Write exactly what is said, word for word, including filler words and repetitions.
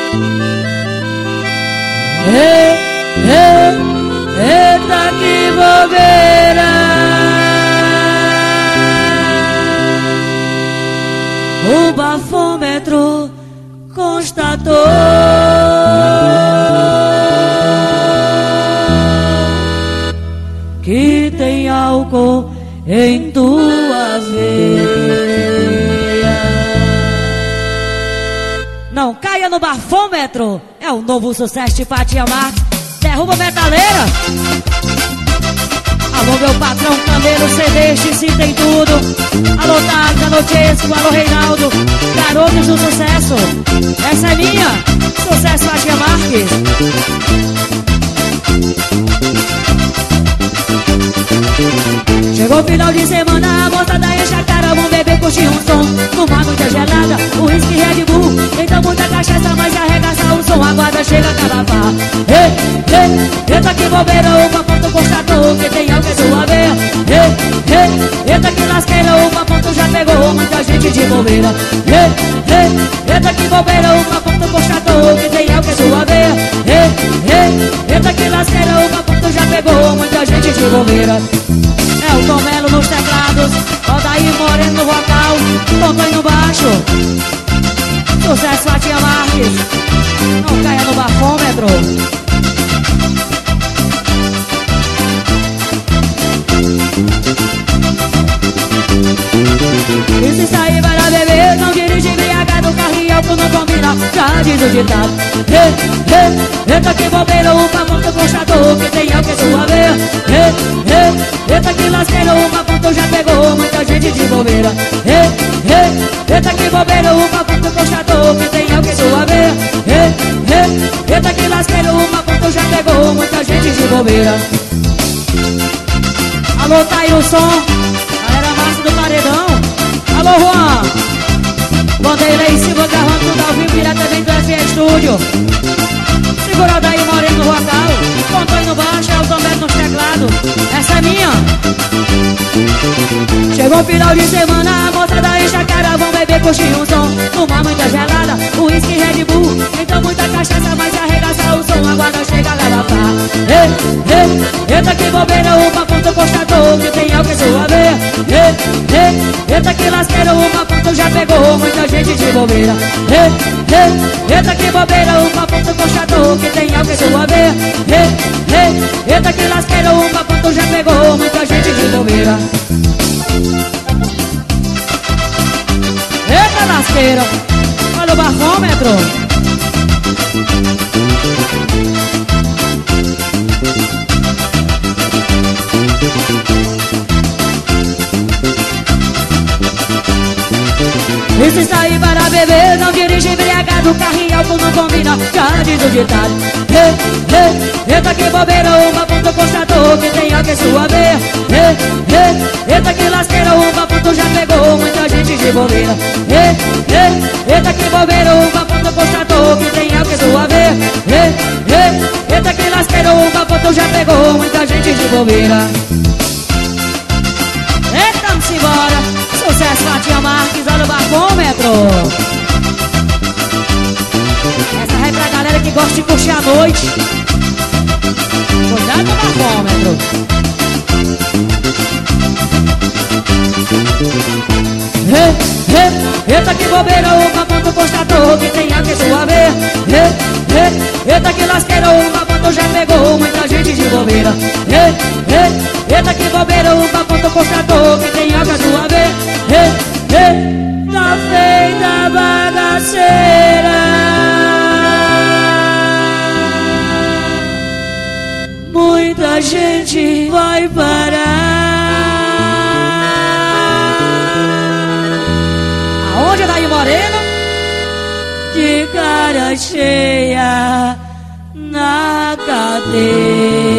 Ei, ei, eita que bobeira. O bafômetro constatou que tem álcool em tua veia. Não caia no bafômetro, é o novo sucesso de Fatia Marques. Derruba metaleira. Alô meu patrão Camelo C D, X tem tudo. Alô Tata Notesco, alô Reinaldo, garotos do sucesso. Essa é minha, sucesso Fatia Marques. Chegou o final de semana, a moçada enche a cara, vamos beber, curtir um som. Uma noite gelada, o whisky Red Bull. Então muita cachaça, mas arregaça o som. Aguarda, chega a calafar. Ei, ei, eita que bobeira, o paponto constatou que tem algo em sua veia. Ei, ei, eita que lasqueira, o paponto já pegou muita gente de bobeira. Ei, ei, eita que bobeira, o paponto constatou que tem algo em sua veia. Ei, ei, eita que lasqueira, o paponto já pegou muita gente de bobeira. É o Tomelo nos teclados, Odair Moreno no vocal, Tontonho no baixo. Sucesso Fatia Marques, não caia no bafômetro. E se sair para beber, não dirige embriagado, carro e álcool não combina, já diz o ditado. Ei, ei, eita que bobeira, o paponto constatou que tem álcool em sua veia. Ei, ei, eita que lasqueira, o paponto já pegou muita gente de bobeira. Ei, ei, eita que bobeira, o paponto constatou que tem álcool em sua veia. Ei, ei, eita que lasqueira, o paponto já pegou muita gente de bobeira. Alô, tá aí o som, galera massa do paredão. Alô, Juan, Vanderlei Silva gravando tudo ao vivo diretamente do F E Estúdio. Segura o Daí Moreno no vocal, Tontonho no baixo, é o Tombeto nos teclados. Essa é minha. Chegou o final de semana, a moçada enche a cara, vão beber, curtir um som. Uma muita gelada, o whisky Red Bull. Então muita cachaça, mas arregaça o som. Aguarda, chega a galafar. Ei, ei, eita que bobeira, o paponto constatou que tem álcool em sua veia. Ei, ei, eita que lasqueira, o paponto já pegou muita gente de bobeira. Ei, ei, eita que bobeira, o paponto constatou que tem álcool em sua veia. Ei, ei, eita que lasqueira, o paponto já pegou muita gente de bobeira. Eita lasqueira, olha o bafômetro. E se sair para beber, não dirige embriagado, carro e álcool não combina, já diz o ditado. Ei, ei, eita que bobeira, o paponto constatou que tem álcool em sua veia. Ei, ei, eita que lasqueira, o paponto já pegou muita gente de bobeira. Ei, ei, eita que bobeira, o paponto constatou que tem álcool em sua veia. Ei, ei, eita que lasqueira, o paponto já pegou muita gente de bobeira. Eita, vamos embora. Sucesso Fatia Marques, olha o bafômetro. Essa vai pra galera que gosta de curtir a noite. Cuidado com o bafômetro. Ei, ei, eita que bobeira, o paponto constatou que tem álcool em sua veia. Ei, ei, eita que lasqueira, o paponto já pegou muita gente de bobeira. Ei, ei, eita que bobeira, o paponto constatou que tem álcool em sua veia. Ei, ei, tá feita a bagaceira. Muita gente vai parar. Aonde é Daí Moreno? De cara cheia na cadeia.